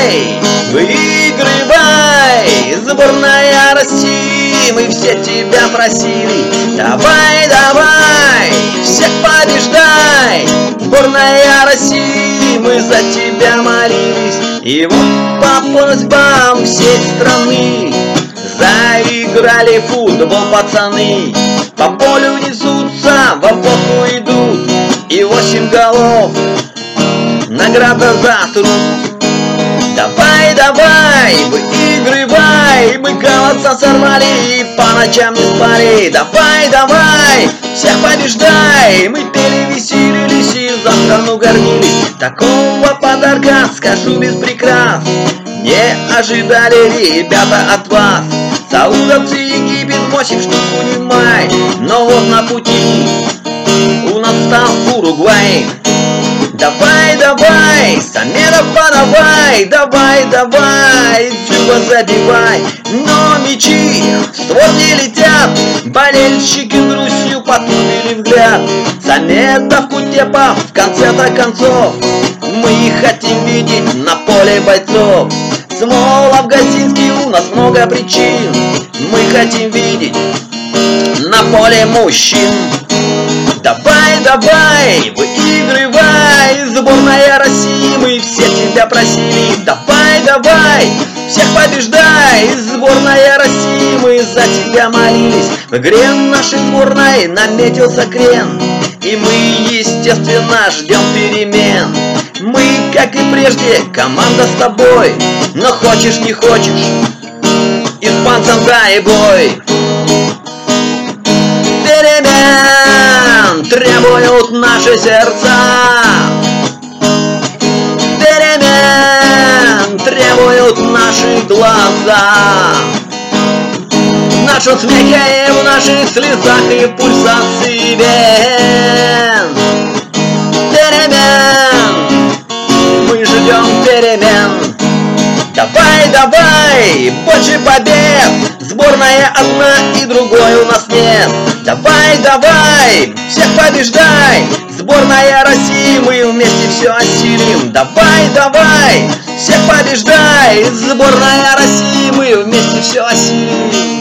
давай, выигрывай, сборная России, мы все тебя просили. Давай, давай, всех побеждай, сборная России, мы за тебя молились. И вот по просьбам всей страны заиграли в футбол пацаны. По полю несутся, в обводку идут, и 8 голов награда за труд. Давай, давай, выигрывай, мы голоса сорвали и по ночам не спали. Давай, давай, всех побеждай, мы пели, веселились и за страну гордились. Такого подарка, скажу без прикрас, не ожидали ребята от вас. Саудовцы, Египет, 8 штук унимай, но вот на пути у нас стал Уругвай. Давай, давай, Самедов подавай, давай, давай, Дзюба забивай. Но мячи в створ не летят, болельщики грустью потупили взгляд. Самедов, Кутепов, в конце-то концов, мы их хотим видеть на поле бойцов. Смолов, Гасинский, у нас много причин, мы хотим видеть на поле мужчин. Давай, давай, выигрывай, сборная России, мы все тебя просили. Давай, давай, всех побеждай, сборная России, мы за тебя молились. В игре нашей сборной наметился крен, и мы, естественно, ждем перемен. Мы, как и прежде, команда с тобой, но хочешь не хочешь, испанцам дай бой. Перемен требуют наши сердца, перемен требуют наши глаза. В нашем смехе и в наших слезах и в пульсации вен. Перемен, мы ждем перемен. Давай, давай, больше побед, сборная одна и другой у нас нет. Давай, давай, всех побеждай, сборная России, мы вместе все осилим. Давай, давай, всех побеждай, сборная России, мы вместе все осилим.